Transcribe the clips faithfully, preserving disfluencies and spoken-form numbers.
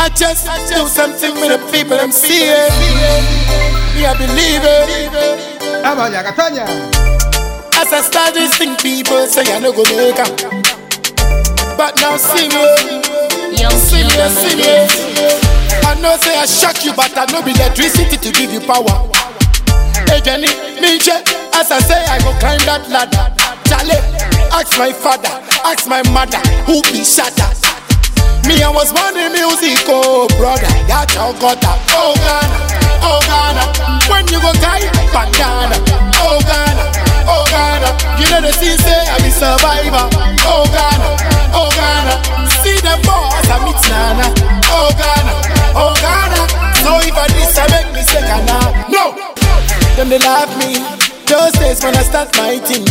I just do something with the people I'm seeing. Me, I believe it. As I start this thing, people say I no go make up. But now see me, see me, see me. I know say I shock you, but I know be electricity to give you power. Hey Jenny, me check. As I say I go climb that ladder. Charlie, ask my father, ask my mother, who be shatter. Me, I was born in music, oh brother, that y'all got that. Oh Ghana, oh Ghana, when you go die, bandana. Oh Ghana, oh Ghana, you know the scene say I be survivor. Oh Ghana, oh Ghana, see them boys, I meet Nana. Oh Ghana, oh Ghana, so if I diss, I make me say Ghana. No, them they love me, those days when I start my thing.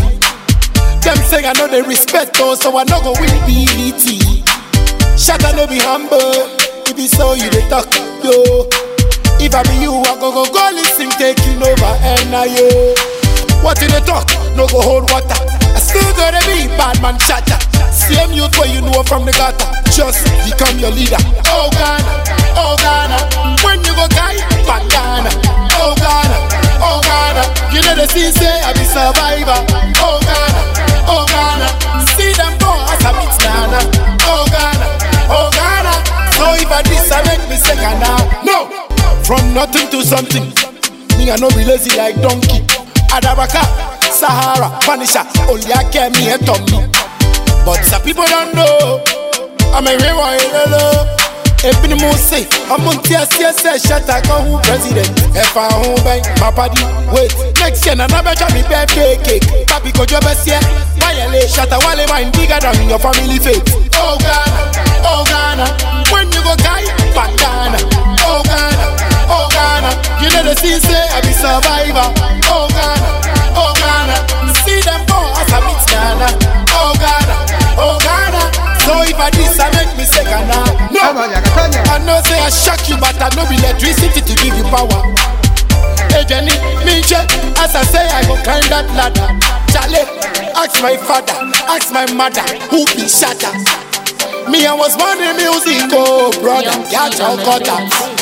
Them say I know they respect us, so I no go win B E T. Shut up, no be humble. If it's so you they talk, yo. If I be you, I go go go listen, taking over, and I yo. What in the talk? No go hold water. I still gotta be bad man chatter. Same youth where you know from the gutter. Just become your leader. Oh Ghana, oh Ghana, when you go die, bandana. Oh Ghana, oh Ghana, you know the scene say I be survivor. Oh Ghana, oh Ghana, see them boys, I meet Nana. Oh Ghana, oh Ghana, so if I diss, I make me say Ghana. No, from nothing to something. Me I no be lazy like donkey. Adabaka, Sahara, Vanisha, Oliake, me and Tommy. But some people don't know I'm a real one, hello. If the most say, I'm on T S S, shut up, who president. If I home by my party, wait. Next year, another job, me birthday cake. Papi, go job, yes, why you lay? Shut up, while I'm bigger than your family fate. Oh Ghana, oh Ghana, when you go die, bandana. Oh Ghana, oh Ghana, you know the scene say I be survivor. Oh Ghana, oh Ghana, see them boys, I meet Ghana. Oh Ghana, oh Ghana, so if I diss, I make me say Ghana. No, I know say I shock you, but I know be electricity to give you power. Hey Jenny, me check, as I say I go climb that ladder. Charlie, ask my father, ask my mother, who be shatter. Me, I was born in music, oh brother, yeah, y'all got that.